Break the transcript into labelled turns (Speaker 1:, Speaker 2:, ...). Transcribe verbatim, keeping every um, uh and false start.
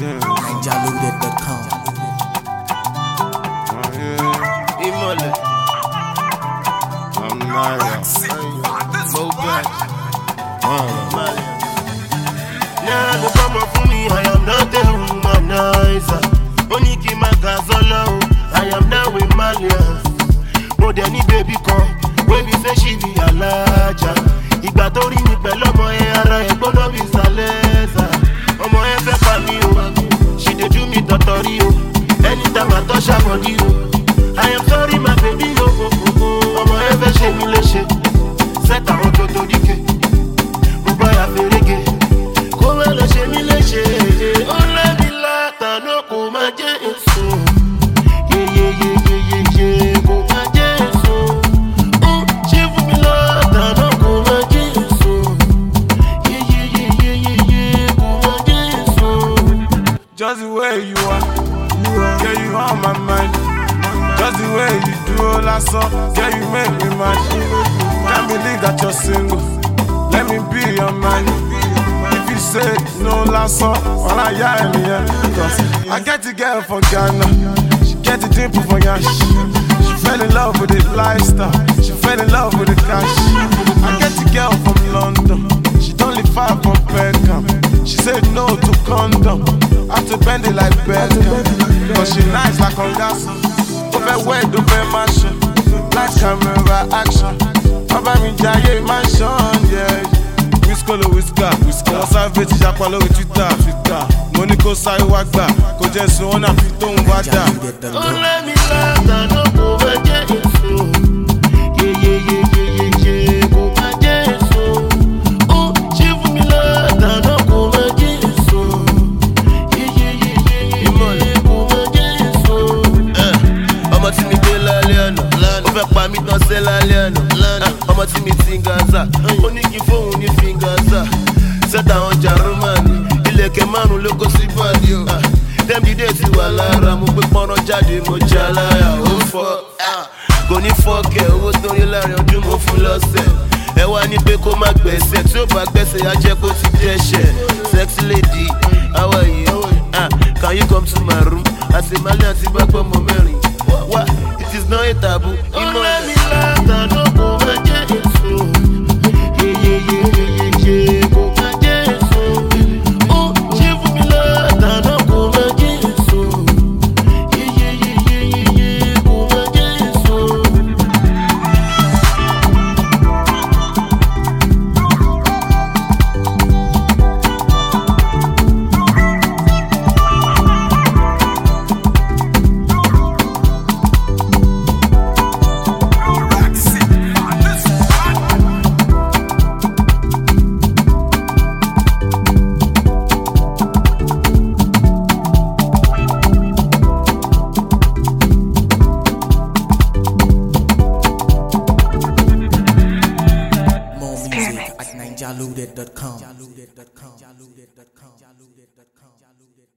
Speaker 1: ninja loaded dot com.
Speaker 2: Imole. I'm Naya. Mo black. Now the mama for me, I am not a womanizer. Oniki Magazolo, I am now with Malians. More than any baby call, when we say she be a larger. Ìgbà tó rí mi pẹ̀lú ọmọ ẹ ara ẹ̀ gbọ́dọ̀ bí Saleza. Ọmọ ẹ fẹ́ pa mí o, she dey do me tọ̀tọ̀rí o. Anytime I touch her body o, I am sorry my baby o. Ọmọ ẹ fẹ́ ṣe mí léṣe, set àwọn tó tó díke. Mo bá ya fèrègé, kó má lọ ṣe mí léṣe. Ó lẹ́bi látàná kò má jẹ́ èso. Yeyeyeyeyeye kò má jẹ́ èso. Ṣé fún mi látàná kò má jẹ́ èso. Yeyeyeyeyeye kò má jẹ́ èso.
Speaker 3: Just the way you are, yeah, you on my mind. Just the way you do all that song, yeah, you make me mad. Can't believe that you're single. Let me be your man. If you say no last song, well, I yeah, yeah. Cause I get the girl from Ghana, she get the dimple for Yash. She fell in love with the lifestyle, she fell in love with the cash. I get the girl from London, she don't live far from Peckham. She said no to condom, I have to bend it like Beckham. Cause she nice like Ongasa, over where do be mansion, like camera action. Baba mi jaye mansion, yeah. Whiskolo whisker, whisker. Wọ́n sáré ti japa lórí Twitter, Twitter. Mo ní kó sáré wá gbà, kó jẹ́ sun ó náà fi tóun wá dà.
Speaker 2: Ó lẹ́mi látàná kò má jẹ́ èso. Yeyeyeyeyeye kò má jẹ́ èso. Ó ṣe fún mi látàná kò má jẹ́ èso. Yeyeyeyeyeye kò má jẹ́ èso. Ọmọ tí mi dé lálẹ́ àná, ó fẹ́ pa mí tán sẹ́ lálẹ́ àná. Ọmọ tí mi ti ń Gaza, ó ní kí fóun ní fi ń Gaza. Sẹ́tà àwọn Jarumani, ilẹ̀kẹ̀ márùn-ún ló kó sí bọ́ọ̀dì o. Dẹ́mbídé ti wà lára, mo gbé pọ́nrán jáde, mo já láyà, ó fọ́. Kò ní fọ́ọ̀kẹ́, owó tó rí láàrin ọdún mo fún lọ́sẹ̀. Ẹ wá ní pé kó má gbẹ̀sẹ̀, tí ó bá gbẹ̀sẹ̀ á jẹ́ kó ti dẹ́ṣẹ̀. Sexy lady, how are you? Ah, can you come to my room? Àti Mali àti gbàgbọ́ mọ mẹ́rin. Wá, it is not a taboo. Ó lẹ́mi látàná kò má jẹ́ èso. Yeyeyeyeyeye kò má jẹ́ èso. Ó ṣe fún mi látàná kò má jẹ́ èso. Yeyeyeyeyeye kò má jẹ́ èso.
Speaker 1: More music at ninja loaded dot com.